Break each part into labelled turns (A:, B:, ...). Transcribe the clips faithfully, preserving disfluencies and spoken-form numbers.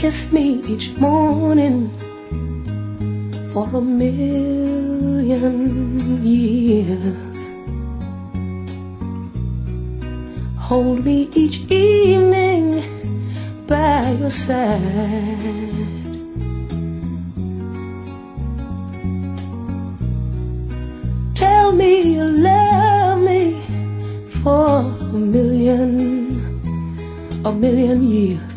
A: kiss me each morning for a million years. Hold me each evening by your side. Tell me you love me for a million, a million years.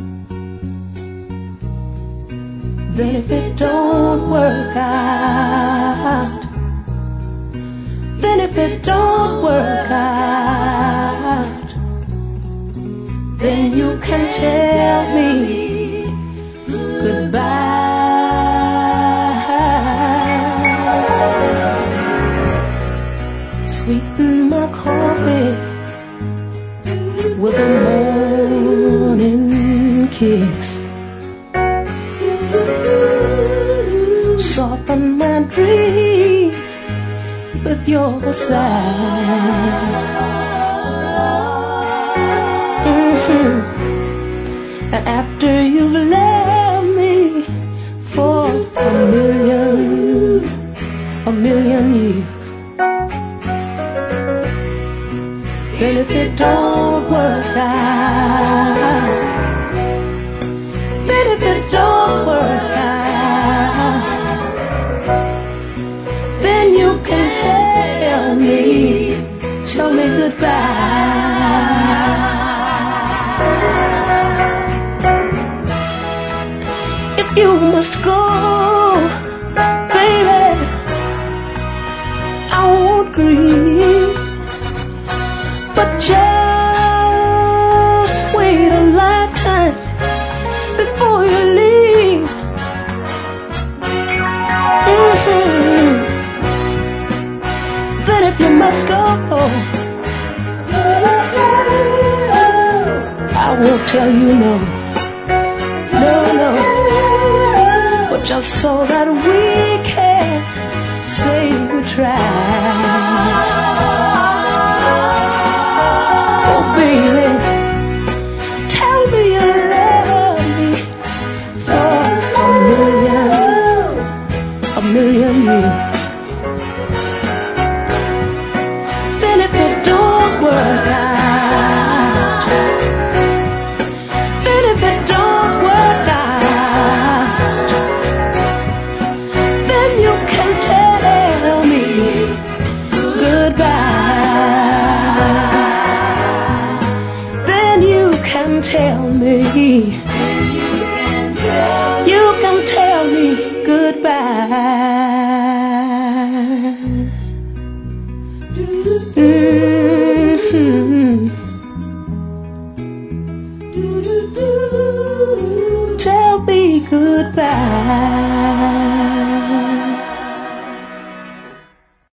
A: Then if it don't work out, then if it don't work out, then you can tell me goodbye. Sweeten my coffee with a morning kiss. Soften my dreams with your sigh. Mm-hmm. And after you've loved me for a million, a million years, then if it don't work out, then if it don't work out, then you can tell me, tell me goodbye. If you must go, baby, I won't grieve, but just wait a lifetime before you leave. Mm-hmm. Then if you must go, I won't tell you no, no, no, but just so that we can say we tried. Oh baby, tell me you love me for a million, a million years. Then if it don't work out, then if it don't work out, then you can tell me goodbye. Then you can tell me, you can tell me goodbye. Mm-hmm. Tell me goodbye.